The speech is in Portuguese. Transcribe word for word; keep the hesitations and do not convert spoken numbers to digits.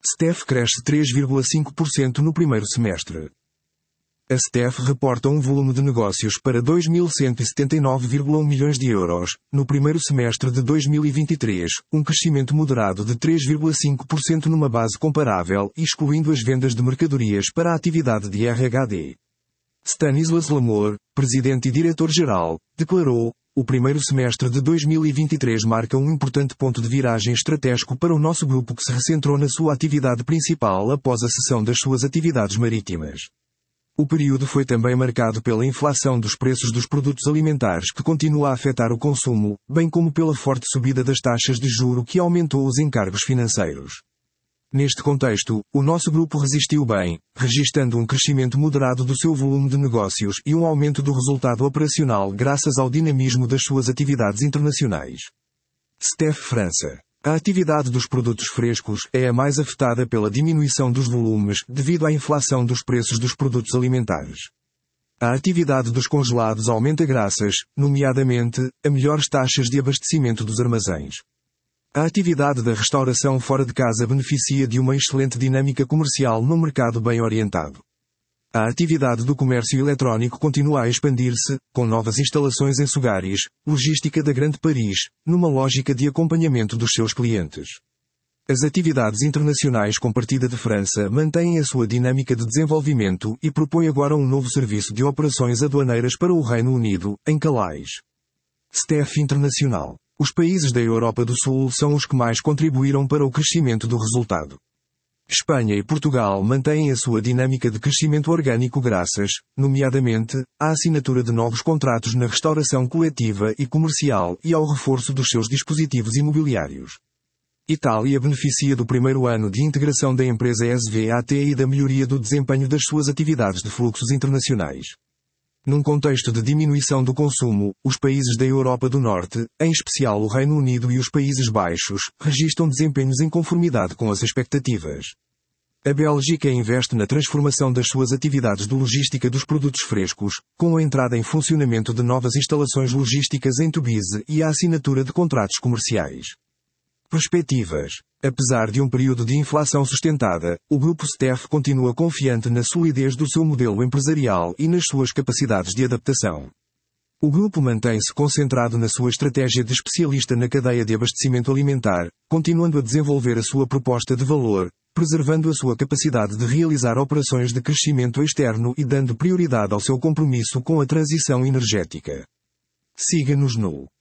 S T E F cresce três vírgula cinco por cento no primeiro semestre. A S T E F reporta um volume de negócios para dois mil cento e setenta e nove vírgula um milhões de euros, no primeiro semestre de dois mil e vinte e três, um crescimento moderado de três vírgula cinco por cento numa base comparável, excluindo as vendas de mercadorias para a atividade de R H D. Stanislas Lamor, presidente e diretor-geral, declarou: "O primeiro semestre de dois mil e vinte e três marca um importante ponto de viragem estratégico para o nosso grupo que se recentrou na sua atividade principal após a cessão das suas atividades marítimas. O período foi também marcado pela inflação dos preços dos produtos alimentares que continua a afetar o consumo, bem como pela forte subida das taxas de juro que aumentou os encargos financeiros. Neste contexto, o nosso grupo resistiu bem, registando um crescimento moderado do seu volume de negócios e um aumento do resultado operacional graças ao dinamismo das suas atividades internacionais." S T E F França. A atividade dos produtos frescos é a mais afetada pela diminuição dos volumes devido à inflação dos preços dos produtos alimentares. A atividade dos congelados aumenta graças, nomeadamente, a melhores taxas de abastecimento dos armazéns. A atividade da restauração fora de casa beneficia de uma excelente dinâmica comercial num mercado bem orientado. A atividade do comércio eletrónico continua a expandir-se, com novas instalações em Sugaris, logística da Grande Paris, numa lógica de acompanhamento dos seus clientes. As atividades internacionais com partida de França mantêm a sua dinâmica de desenvolvimento e propõem agora um novo serviço de operações aduaneiras para o Reino Unido, em Calais. S T E F Internacional. Os países da Europa do Sul são os que mais contribuíram para o crescimento do resultado. Espanha e Portugal mantêm a sua dinâmica de crescimento orgânico graças, nomeadamente, à assinatura de novos contratos na restauração coletiva e comercial e ao reforço dos seus dispositivos imobiliários. Itália beneficia do primeiro ano de integração da empresa S V A T e da melhoria do desempenho das suas atividades de fluxos internacionais. Num contexto de diminuição do consumo, os países da Europa do Norte, em especial o Reino Unido e os Países Baixos, registram desempenhos em conformidade com as expectativas. A Bélgica investe na transformação das suas atividades de logística dos produtos frescos, com a entrada em funcionamento de novas instalações logísticas em Tubize e a assinatura de contratos comerciais. Perspectivas. Apesar de um período de inflação sustentada, o grupo S T E F continua confiante na solidez do seu modelo empresarial e nas suas capacidades de adaptação. O grupo mantém-se concentrado na sua estratégia de especialista na cadeia de abastecimento alimentar, continuando a desenvolver a sua proposta de valor, preservando a sua capacidade de realizar operações de crescimento externo e dando prioridade ao seu compromisso com a transição energética. Siga-nos no